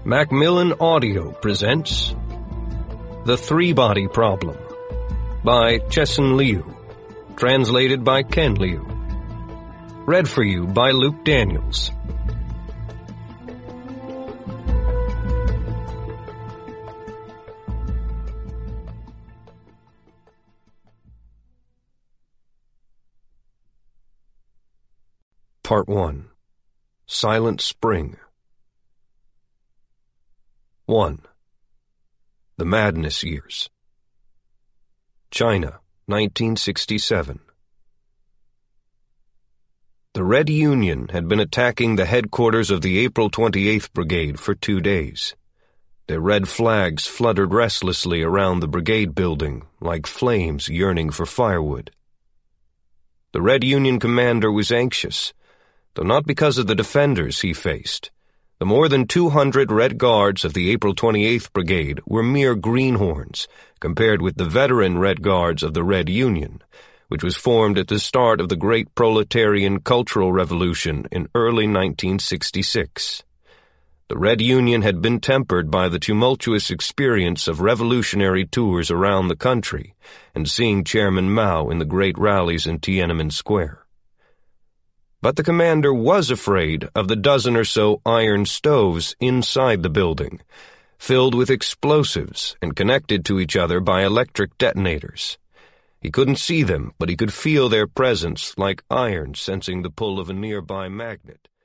Macmillan Audio presents The Three-Body Problem by Chesson Liu, translated by Ken Liu. Read for you by Luke Daniels. Part 1. Silent Spring. 1. The Madness Years. China, 1967. The Red Union had been attacking the headquarters of the April 28th Brigade for 2 days. Their red flags fluttered restlessly around the brigade building, like flames yearning for firewood. The Red Union commander was anxious, though not because of the defenders he faced. The more than 200 Red Guards of the April 28th Brigade were mere greenhorns compared with the veteran Red Guards of the Red Union, which was formed at the start of the Great Proletarian Cultural Revolution in early 1966. The Red Union had been tempered by the tumultuous experience of revolutionary tours around the country and seeing Chairman Mao in the great rallies in Tiananmen Square. But the commander was afraid of the dozen or so iron stoves inside the building, filled with explosives and connected to each other by electric detonators. He couldn't see them, but he could feel their presence like iron sensing the pull of a nearby magnet.